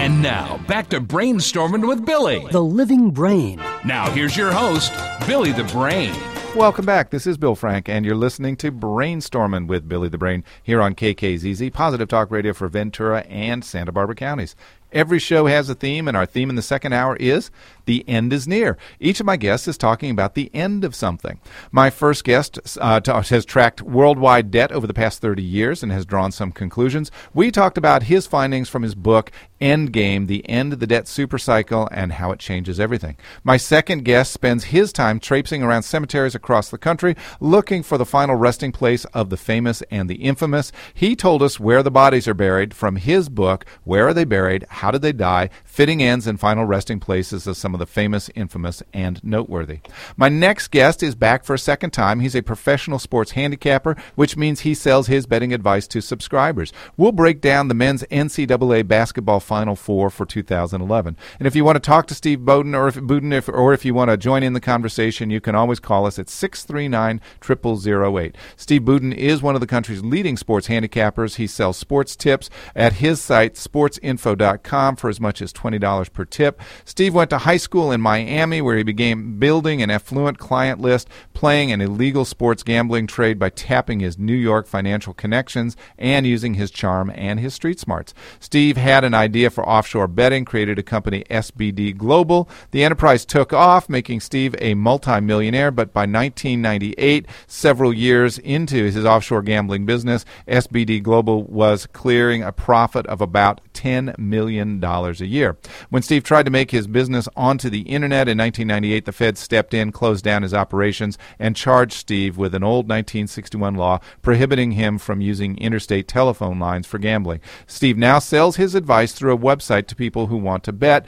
And now, back to Brainstorming with Billy, the living brain. Now, here's your host, Billy the Brain. Welcome back. This is Bill Frank, and you're listening to Brainstorming with Billy the Brain here on KKZZ, Positive Talk Radio for Ventura and Santa Barbara counties. Every show has a theme, and our theme in the second hour is The End is Near. Each of my guests is talking about the end of something. My first guest has tracked worldwide debt over the past 30 years and has drawn some conclusions. We talked about his findings from his book, Endgame, The End of the Debt Supercycle, and how it changes everything. My second guest spends his time traipsing around cemeteries across the country looking for the final resting place of the famous and the infamous. He told us where the bodies are buried from his book, Where Are They Buried? How Did They Die? Fitting ends and final resting places of some of the famous, infamous, and noteworthy. My next guest is back for a second time. He's a professional sports handicapper, which means he sells his betting advice to subscribers. We'll break down the men's NCAA basketball Final Four for 2011. And if you want to talk to Steve Bowden, or if you want to join in the conversation, you can always call us at 639-0008. Steve Bowden is one of the country's leading sports handicappers. He sells sports tips at his site, sportsinfo.com, for as much as $20 per tip. Steve went to high school in Miami, where he began building an affluent client list, playing an illegal sports gambling trade by tapping his New York financial connections and using his charm and his street smarts. Steve had an idea for offshore betting, created a company, SBD Global. The enterprise took off, making Steve a multimillionaire, but by 1998, several years into his offshore gambling business, SBD Global was clearing a profit of about $10 million a year. When Steve tried to make his business onto the internet in 1998, the Fed stepped in, closed down his operations, and charged Steve with an old 1961 law prohibiting him from using interstate telephone lines for gambling. Steve now sells his advice through a website to people who want to bet.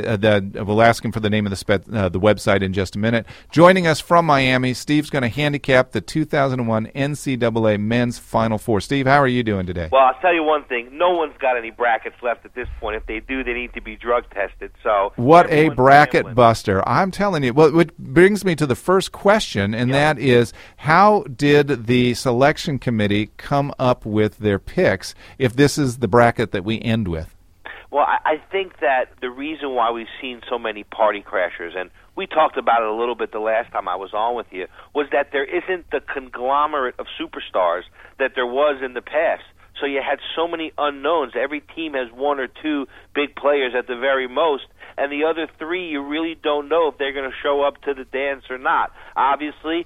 We'll ask him for the name of the website in just a minute. Joining us from Miami, Steve's going to handicap the 2001 NCAA Men's Final Four. Steve, how are you doing today? Well, I'll tell you one thing. No one's got any brackets left at this point. If they do, they need to be drug tested. So what a bracket buster. I'm telling you. Well, which brings me to the first question, and that is, how did the selection committee come up with their picks if this is the bracket that we end with? Well, I think that the reason why we've seen so many party crashers, and we talked about it a little bit the last time I was on with you, was that there isn't the conglomerate of superstars that there was in the past. So you had so many unknowns. Every team has one or two big players at the very most, and the other three you really don't know if they're going to show up to the dance or not. Obviously,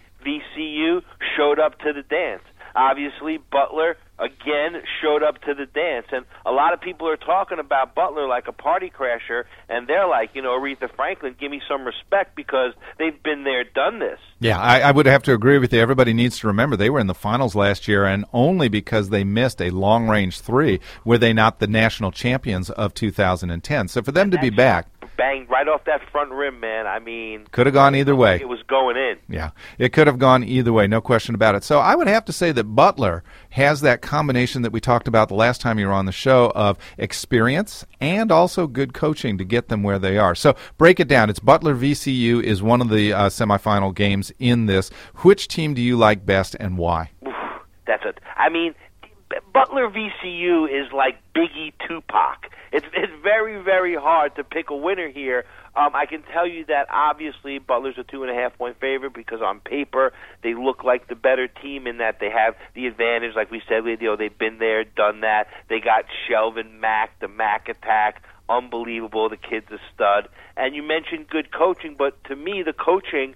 VCU showed up to the dance. Obviously, Butler, again, showed up to the dance. And a lot of people are talking about Butler like a party crasher, and they're like, Aretha Franklin, give me some respect because they've been there, done this. Yeah, I would have to agree with you. Everybody needs to remember they were in the finals last year, and only because they missed a long-range three were they not the national champions of 2010. So for them to be back... Banged right off that front rim, man. I mean... Could have gone either way. It was going in. Yeah, it could have gone either way, no question about it. So I would have to say that Butler has that combination that we talked about the last time you were on the show of experience and also good coaching to get them where they are. So break it down. It's Butler VCU is one of the semifinal games in this. Which team do you like best and why? That's it. I mean, Butler VCU is like Biggie Tupac. It's very, very hard to pick a winner here. I can tell you that obviously Butler's a 2.5-point favorite because on paper they look like the better team in that they have the advantage. Like we said, they've been there, done that. They got Shelvin Mack, the Mack attack. Unbelievable. The kid's a stud. And you mentioned good coaching, but to me the coaching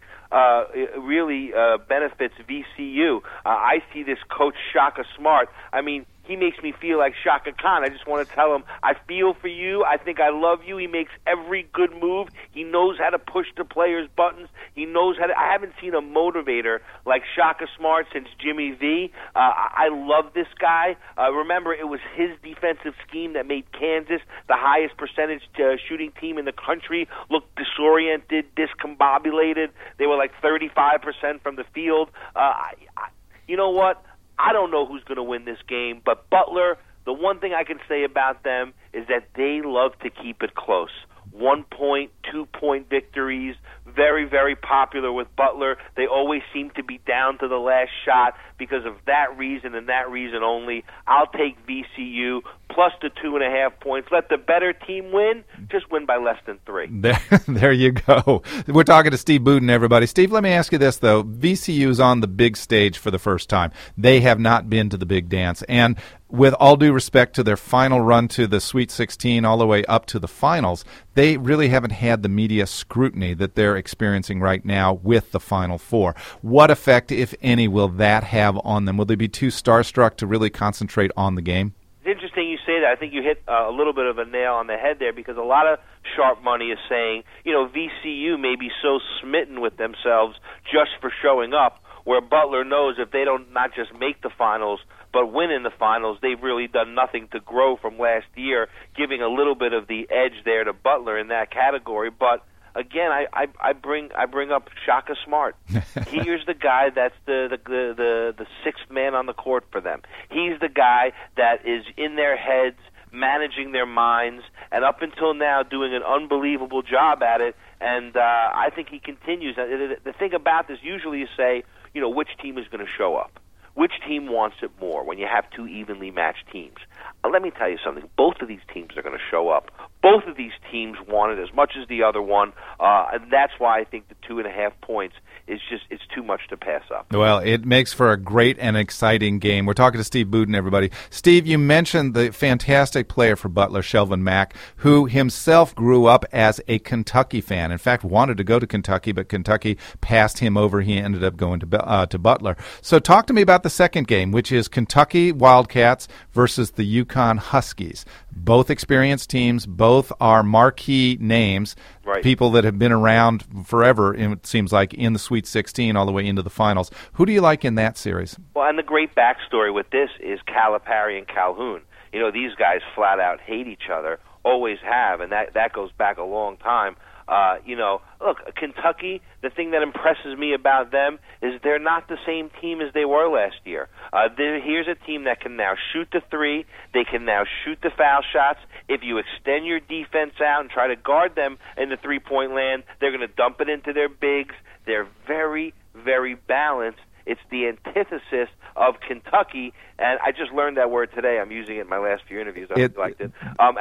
really benefits VCU. I see this coach Shaka Smart. I mean, he makes me feel like Shaka Khan. I just want to tell him, I feel for you. I think I love you. He makes every good move. He knows how to push the players' buttons. He knows how to... I haven't seen a motivator like Shaka Smart since Jimmy V. I love this guy. Remember, it was his defensive scheme that made Kansas the highest percentage shooting team in the country, look disoriented, discombobulated. They were like 35% from the field. You know what? I don't know who's going to win this game, but Butler, the one thing I can say about them is that they love to keep it close. 1-point, 2-point victories, very, very popular with Butler. They always seem to be down to the last shot because of that reason and that reason only. I'll take VCU plus the 2.5 points. Let the better team win. Just win by less than 3. There you go. We're talking to Steve Buden, everybody. Steve, let me ask you this, though. VCU is on the big stage for the first time. They have not been to the big dance. And with all due respect to their final run to the Sweet 16 all the way up to the finals, they really haven't had the media scrutiny that they're experiencing right now with the Final Four. What effect, if any, will that have on them? Will they be too starstruck to really concentrate on the game? It's interesting you say that. I think you hit a little bit of a nail on the head there, because a lot of sharp money is saying, VCU may be so smitten with themselves just for showing up, where Butler knows if they don't not just make the finals but win in the finals, they've really done nothing to grow from last year, giving a little bit of the edge there to Butler in that category. But again, I bring up Shaka Smart. Here's the guy that's the sixth man on the court for them. He's the guy that is in their heads, managing their minds, and up until now doing an unbelievable job at it. And I think he continues. The thing about this, usually you say, which team is going to show up? Which team wants it more when you have two evenly matched teams? Let me tell you something. Both of these teams are going to show up. Both of these teams want it as much as the other one, and that's why I think the 2.5 points is it's too much to pass up. Well, it makes for a great and exciting game. We're talking to Steve Buden, everybody. Steve, you mentioned the fantastic player for Butler, Shelvin Mack, who himself grew up as a Kentucky fan. In fact, wanted to go to Kentucky, but Kentucky passed him over. He ended up going to Butler. So talk to me about the second game, which is Kentucky Wildcats versus the UConn Huskies. Both experienced teams, both are marquee names, right. People that have been around forever, it seems like, in the Sweet 16 all the way into the finals. Who do you like in that series? Well, and the great backstory with this is Calipari and Calhoun. These guys flat out hate each other, always have, and that goes back a long time. Look, Kentucky, the thing that impresses me about them is they're not the same team as they were last year. Here's a team that can now shoot the three. They can now shoot the foul shots. If you extend your defense out and try to guard them in the three-point land, they're going to dump it into their bigs. They're very, very balanced. It's the antithesis of Kentucky, and I just learned that word today. I'm using it in my last few interviews. I liked it.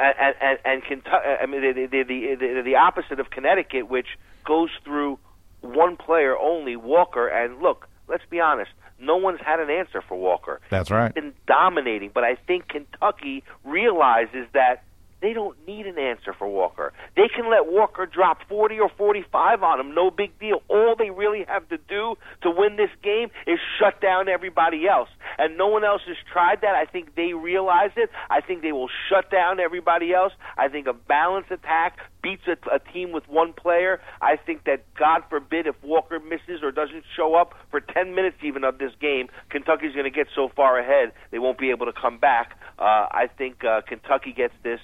And Kentucky, I mean, the opposite of Connecticut, which goes through one player only, Walker. And look, let's be honest, no one's had an answer for Walker. That's right. He's been dominating, but I think Kentucky realizes that they don't need an answer for Walker. They can let Walker drop 40 or 45 on him, no big deal. All they really have to do to win this game is shut down everybody else. And no one else has tried that. I think they realize it. I think they will shut down everybody else. I think a balanced attack beats a team with one player. I think that, God forbid, if Walker misses or doesn't show up for 10 minutes even of this game, Kentucky's going to get so far ahead they won't be able to come back. I think Kentucky gets this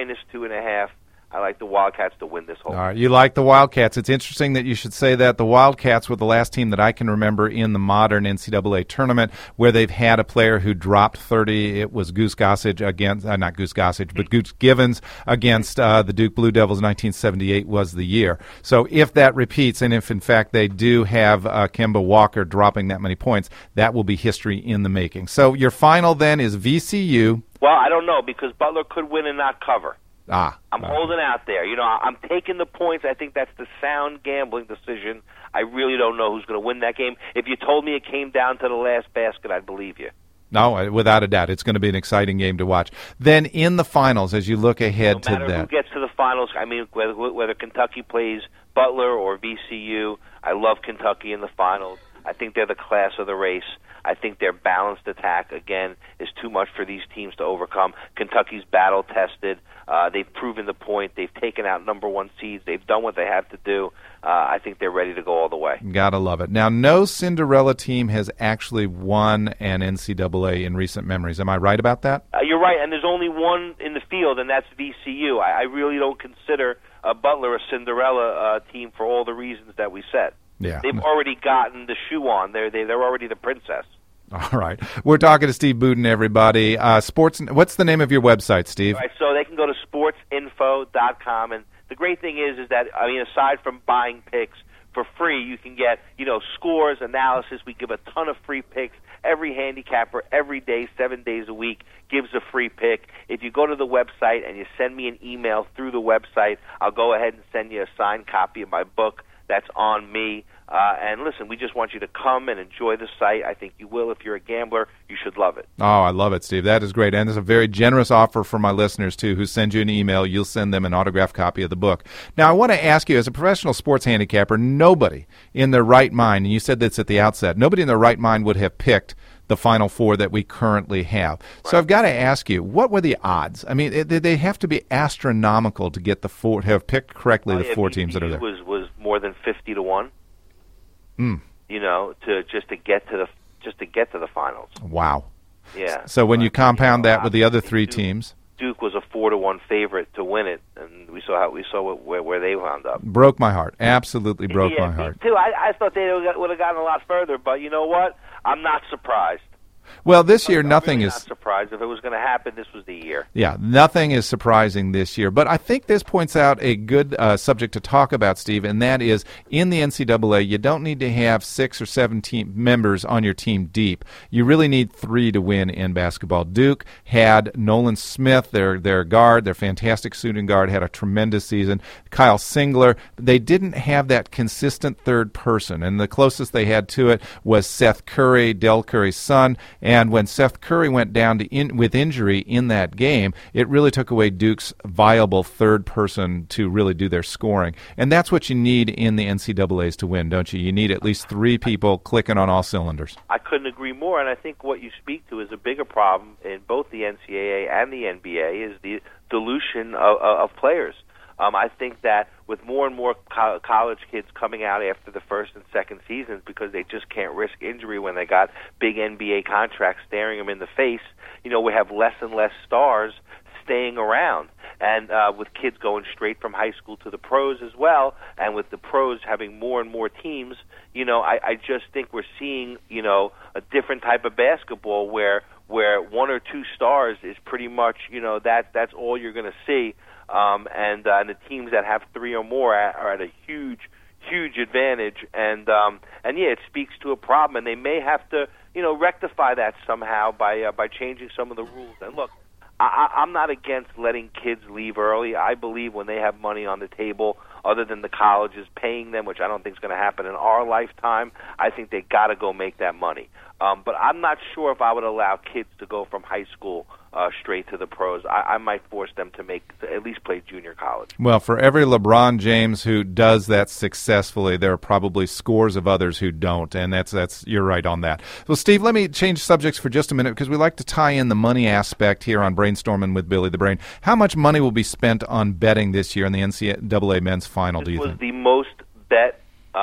-2.5. I like the Wildcats to win this whole game. All right, you like the Wildcats. It's interesting that you should say that. The Wildcats were the last team that I can remember in the modern NCAA tournament where they've had a player who dropped 30. It was Goose Gossage against, not Goose Gossage, but Goose Givens against the Duke Blue Devils. 1978 was the year. So if that repeats, and if in fact they do have Kemba Walker dropping that many points, that will be history in the making. So your final then is VCU. Well, I don't know, because Butler could win and not cover. I'm right. holding out there. I'm taking the points. I think that's the sound gambling decision. I really don't know who's going to win that game. If you told me it came down to the last basket, I'd believe you. No, without a doubt. It's going to be an exciting game to watch. Then in the finals, as you look ahead to that. No matter who gets to the finals, I mean, whether Kentucky plays Butler or VCU, I love Kentucky in the finals. I think they're the class of the race. I think their balanced attack, again, is too much for these teams to overcome. Kentucky's battle-tested. They've proven the point. They've taken out number one seeds. They've done what they have to do. I think they're ready to go all the way. Gotta love it. Now, no Cinderella team has actually won an NCAA in recent memories. Am I right about that? You're right, and there's only one in the field, and that's VCU. I really don't consider Butler a Cinderella team for all the reasons that we said. Yeah. They've already gotten the shoe on. They're already the princess. All right. We're talking to Steve Buden, everybody. What's the name of your website, Steve? All right, so they can go to sportsinfo.com. And the great thing is that, I mean, aside from buying picks, for free. You can get, scores, analysis. We give a ton of free picks. Every handicapper, every day, 7 days a week, gives a free pick. If you go to the website and you send me an email through the website, I'll go ahead and send you a signed copy of my book. That's on me. And listen, we just want you to come and enjoy the site. I think you will. If you're a gambler, you should love it. Oh, I love it, Steve. That is great. And it's a very generous offer for my listeners, too, who send you an email. You'll send them an autographed copy of the book. Now, I want to ask you, as a professional sports handicapper, nobody in their right mind, and you said this at the outset, nobody in their right mind would have picked the Final Four that we currently have. Right. So I've got to ask you, what were the odds? I mean, they have to be astronomical to get have picked correctly the four teams that are there. Was more than 50 to 1. To get to the finals. Wow. Yeah. So when you compound that with the other three teams, Duke was a 4-1 favorite to win it, and we saw where they wound up. Broke my heart. Absolutely broke my heart. Me too. I thought they would have gotten a lot further, but you know what? I'm not surprised. Well, this year nothing is. Not surprised. If it was going to happen, this was the year. Yeah, nothing is surprising this year. But I think this points out a good subject to talk about, Steve, and that is in the NCAA, you don't need to have 6 or 7 team members on your team deep. You really need 3 to win in basketball. Duke had Nolan Smith, their guard, their fantastic shooting guard, had a tremendous season. Kyle Singler. They didn't have that consistent third person, and the closest they had to it was Seth Curry, Del Curry's son. And when Seth Curry went down with injury in that game, it really took away Duke's viable third person to really do their scoring. And that's what you need in the NCAAs to win, don't you? You need at least 3 people clicking on all cylinders. I couldn't agree more, and I think what you speak to is a bigger problem in both the NCAA and the NBA is the dilution of players. I think that with more and more college kids coming out after the first and second seasons because they just can't risk injury when they got big NBA contracts staring them in the face, we have less and less stars staying around. And with kids going straight from high school to the pros as well, and with the pros having more and more teams, I just think we're seeing, a different type of basketball where 1 or 2 stars is pretty much, that's all you're going to see. And the teams that have 3 or more are at a huge advantage, and it speaks to a problem, and they may have to, rectify that somehow by changing some of the rules. And look, I'm not against letting kids leave early. I believe when they have money on the table, other than the colleges paying them, which I don't think is going to happen in our lifetime, I think they got to go make that money. But I'm not sure if I would allow kids to go from high school straight to the pros. I might force them to at least play junior college. Well, for every LeBron James who does that successfully, there are probably scores of others who don't, and that's you're right on that. Well, Steve, let me change subjects for just a minute because we like to tie in the money aspect here on Brainstorming with Billy the Brain. How much money will be spent on betting this year in the NCAA men's final, do you think? This was the most bet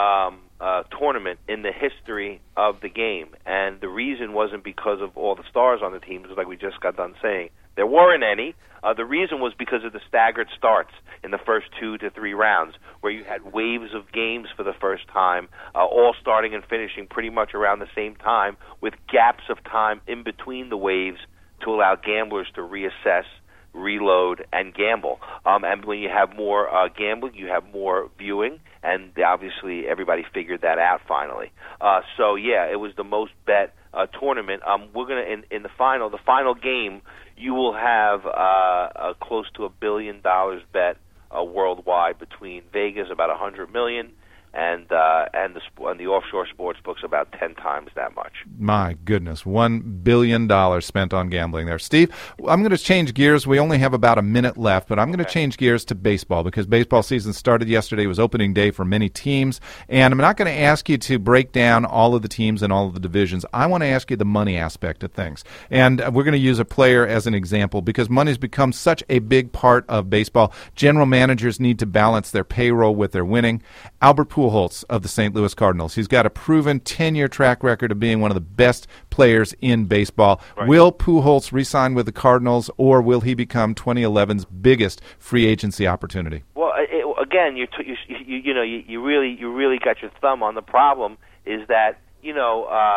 tournament in the history of the game, and the reason wasn't because of all the stars on the teams, like we just got done saying. There weren't any. The reason was because of the staggered starts in the first 2 to 3 rounds, where you had waves of games for the first time, all starting and finishing pretty much around the same time, with gaps of time in between the waves to allow gamblers to reassess, reload, and gamble. And when you have more gambling, you have more viewing, and obviously everybody figured that out finally. It was the most bet tournament. We're going to, in the final game, you will have close to $1 billion bet worldwide between Vegas, about $100 million, and the offshore sports books about 10 times that much. My goodness, $1 billion spent on gambling there. Steve, I'm going to change gears. We only have about a minute left, but I'm going to change gears to baseball because baseball season started yesterday. It was opening day for many teams, and I'm not going to ask you to break down all of the teams and all of the divisions. I want to ask you the money aspect of things, and we're going to use a player as an example because money's become such a big part of baseball. General managers need to balance their payroll with their winning. Albert Pujols of the St. Louis Cardinals. He's got a proven 10-year track record of being one of the best players in baseball. Right. Will Pujols re-sign with the Cardinals, or will he become 2011's biggest free agency opportunity? Well, again, you really got your thumb on the problem. Is that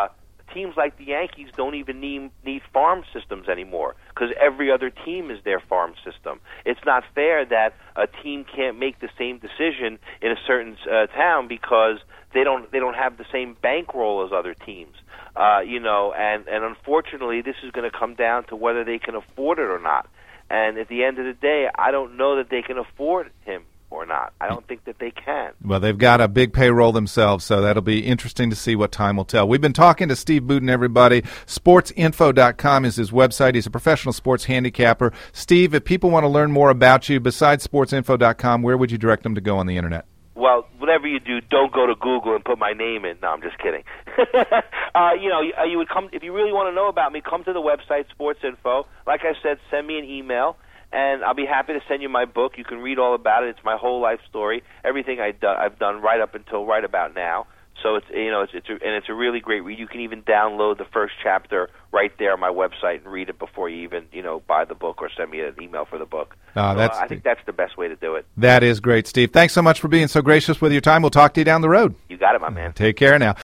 teams like the Yankees don't even need farm systems anymore because every other team is their farm system. It's not fair that a team can't make the same decision in a certain town because they don't have the same bankroll as other teams. And unfortunately, this is going to come down to whether they can afford it or not. And at the end of the day, I don't know that they can afford him or not. I don't think that they can. Well, they've got a big payroll themselves, so that'll be interesting to see what time will tell. We've been talking to Steve Bouton, everybody. SportsInfo.com is his website. He's a professional sports handicapper. Steve, if people want to learn more about you besides SportsInfo.com, where would you direct them to go on the Internet? Well, whatever you do, don't go to Google and put my name in. No, I'm just kidding. You would come if you really want to know about me. Come to the website Sports Info. Like I said, send me an email, and I'll be happy to send you my book. You can read all about it. It's my whole life story, everything I've done right up until right about now. So it's a really great read. You can even download the first chapter right there on my website and read it before you even buy the book or send me an email for the book. I think that's the best way to do it. That is great, Steve. Thanks so much for being so gracious with your time. We'll talk to you down the road. You got it, my man. Take care now.